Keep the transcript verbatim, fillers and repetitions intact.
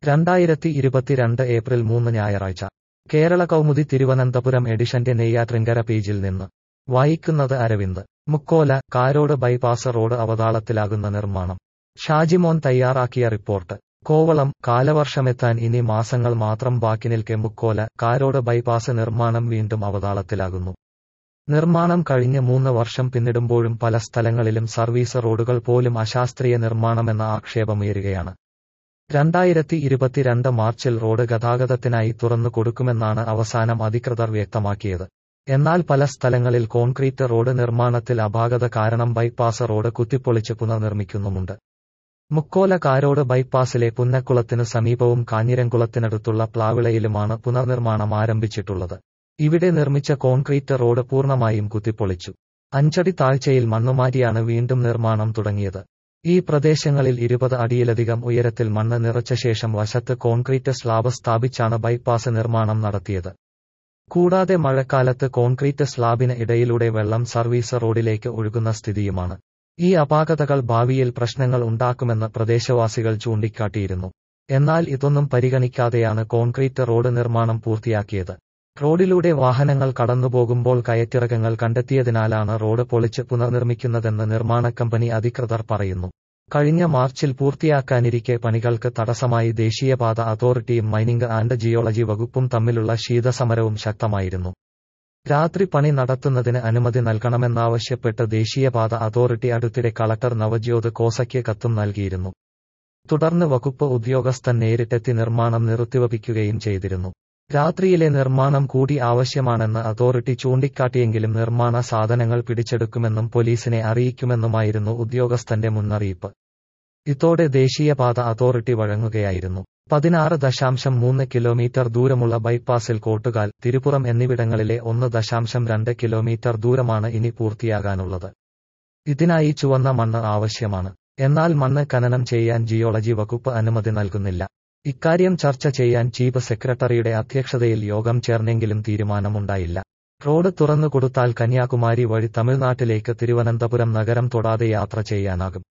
രണ്ടായിരത്തി ഇരുപത്തിരണ്ട് ഏപ്രിൽ മൂന്ന് ഞായറാഴ്ച കേരള കൗമുദി തിരുവനന്തപുരം എഡിഷന്റെ നെയ്യാറ്റിൻകര പേജിൽ നിന്ന് വായിക്കുന്നത് അരവിന്ദ്. മുക്കോല കാരോട് ബൈപ്പാസ് റോഡ് അവതാളത്തിലാകുന്ന നിർമ്മാണം. ഷാജിമോൻ തയ്യാറാക്കിയ റിപ്പോർട്ട്. കോവളം കാലവർഷമെത്താൻ ഇനി മാസങ്ങൾ മാത്രം ബാക്കി നിൽക്കെ മുക്കോല കാരോട് ബൈപ്പാസ് നിർമ്മാണം വീണ്ടും അവതാളത്തിലാകുന്നു. നിർമ്മാണം കഴിഞ്ഞ് മൂന്ന് വർഷം പിന്നിടുമ്പോഴും പല സ്ഥലങ്ങളിലും സർവീസ് റോഡുകൾ പോലും അശാസ്ത്രീയ നിർമ്മാണമെന്ന ആക്ഷേപമുയരുകയാണ്. രണ്ടായിരത്തി ഇരുപത്തിരണ്ട് മാർച്ചിൽ റോഡ് ഗതാഗതത്തിനായി തുറന്നു കൊടുക്കുമെന്നാണ് അവസാനം അധികൃതർ വ്യക്തമാക്കിയത്. എന്നാൽ പല സ്ഥലങ്ങളിൽ കോൺക്രീറ്റ് റോഡ് നിർമ്മാണത്തിൽ അപാകത കാരണം ബൈപ്പാസ് റോഡ് കുത്തിപ്പൊളിച്ച് പുനർനിർമ്മിക്കുന്നുമുണ്ട്. മുക്കോല കാരോട് ബൈപ്പാസിലെ പുന്നക്കുളത്തിന് സമീപവും കാഞ്ഞിരംകുളത്തിനടുത്തുള്ള പ്ലാവിളയിലുമാണ് പുനർനിർമ്മാണം ആരംഭിച്ചിട്ടുള്ളത്. ഇവിടെ നിർമ്മിച്ച കോൺക്രീറ്റ് റോഡ് പൂർണ്ണമായും കുത്തിപ്പൊളിച്ചു. അഞ്ചടി താഴ്ചയിൽ മണ്ണുമാറ്റിയാണ് വീണ്ടും നിർമ്മാണം തുടങ്ങിയത്. ഈ പ്രദേശങ്ങളിൽ ഇരുപത് അടിയിലധികം ഉയരത്തിൽ മണ്ണ് നിറച്ച ശേഷം വശത്ത് കോൺക്രീറ്റ് സ്ലാബ് സ്ഥാപിച്ചാണ് ബൈപ്പാസ് നിർമ്മാണം നടത്തിയത്. കൂടാതെ മഴക്കാലത്ത് കോൺക്രീറ്റ് സ്ലാബിന് ഇടയിലൂടെ വെള്ളം സർവീസ് റോഡിലേക്ക് ഒഴുകുന്ന സ്ഥിതിയുമാണ്. ഈ അപാകതകൾ ഭാവിയിൽ പ്രശ്നങ്ങൾ ഉണ്ടാക്കുമെന്ന് പ്രദേശവാസികൾ ചൂണ്ടിക്കാട്ടിയിരുന്നു. എന്നാൽ ഇതൊന്നും പരിഗണിക്കാതെയാണ് കോൺക്രീറ്റ് റോഡ് നിർമ്മാണം പൂർത്തിയാക്കിയത്. റോഡിലൂടെ വാഹനങ്ങൾ കടന്നുപോകുമ്പോൾ കയറ്റിറക്കങ്ങൾ കണ്ടെത്തിയതിനാലാണ് റോഡ് പൊളിച്ച് പുനർനിർമ്മിക്കുന്നതെന്ന് നിർമ്മാണ കമ്പനി അധികൃതർ പറയുന്നു. കഴിഞ്ഞ മാർച്ചിൽ പൂർത്തിയാക്കാനിരിക്കെ പണികൾക്ക് തടസ്സമായി ദേശീയപാത അതോറിറ്റിയും മൈനിംഗ് ആൻഡ് ജിയോളജി വകുപ്പും തമ്മിലുള്ള ശീതസമരവും ശക്തമായിരുന്നു. രാത്രി പണി നടത്തുന്നതിന് അനുമതി നൽകണമെന്നാവശ്യപ്പെട്ട് ദേശീയപാത അതോറിറ്റി അടുത്തിടെ കളക്ടർ നവജ്യോത് ഖോസയ്ക്ക് കത്തും നൽകിയിരുന്നു. തുടർന്ന് വകുപ്പ് ഉദ്യോഗസ്ഥൻ നേരിട്ടെത്തി നിർമ്മാണം നിർത്തിവപ്പിക്കുകയും ചെയ്തിരുന്നു. രാത്രിയിലെ നിർമ്മാണം കൂടി ആവശ്യമാണെന്ന് അതോറിറ്റി ചൂണ്ടിക്കാട്ടിയെങ്കിലും നിർമ്മാണ സാധനങ്ങൾ പിടിച്ചെടുക്കുമെന്നും പോലീസിനെ അറിയിക്കുമെന്നുമായിരുന്നു ഉദ്യോഗസ്ഥന്റെ മുന്നറിയിപ്പ്. ഇതോടെ ദേശീയപാത അതോറിറ്റി വഴങ്ങുകയായിരുന്നു. പതിനാറ് ദശാംശം മൂന്ന് കിലോമീറ്റർ ദൂരമുള്ള ബൈപ്പാസിൽ കോട്ടുകാൽ, തിരുപ്പുറം എന്നിവിടങ്ങളിലെ ഒന്ന് ദശാംശം രണ്ട് കിലോമീറ്റർ ദൂരമാണ് ഇനി പൂർത്തിയാകാനുള്ളത്. ഇതിനായി ചുവന്ന മണ്ണ് ആവശ്യമാണ്. എന്നാൽ മണ്ണ് ഖനനം ചെയ്യാൻ ജിയോളജി വകുപ്പ് അനുമതി നൽകുന്നില്ല. ഇക്കാര്യം ചർച്ച ചെയ്യാൻ ചീഫ് സെക്രട്ടറിയുടെ അധ്യക്ഷതയിൽ യോഗം ചേർന്നെങ്കിലും തീരുമാനമുണ്ടായില്ല. റോഡ് തുറന്നുകൊടുത്താൽ കന്യാകുമാരി വഴി തമിഴ്നാട്ടിലേക്ക് തിരുവനന്തപുരം നഗരം തൊടാതെ യാത്ര ചെയ്യാനാകും.